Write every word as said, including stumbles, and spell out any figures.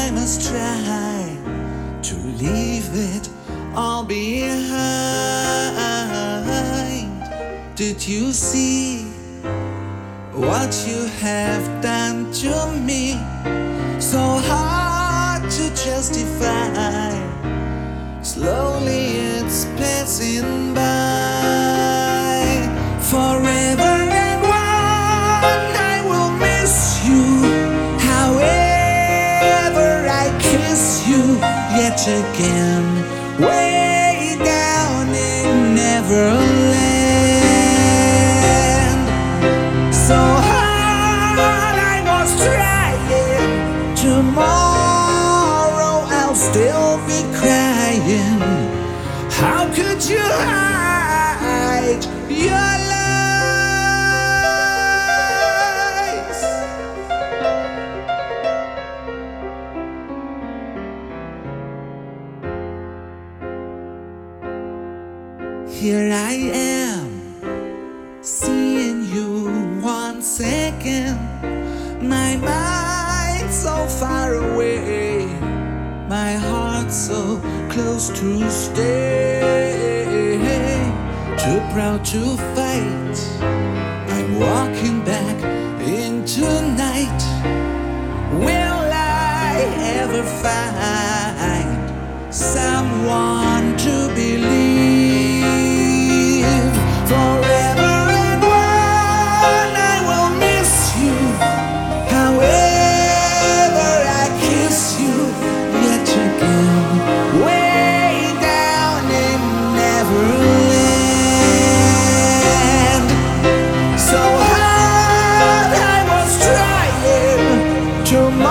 I must try to leave it all behind. Did you see what you have done to me? So hard to justify. Slowly it's passing by. Forever and one I will miss you. However I kiss you yet again, way down in Neverland. So hard I was trying. Tomorrow I'll still be crying. How could you hide your lies? Here I am, seeing you once again. My mind so far away, my heart so close to stay. Too proud to fight, I'm walking back into night. Will I ever find someone to believe? Forever and one I will miss you. However I kiss you yet again, way down in Neverland. So hard I was trying to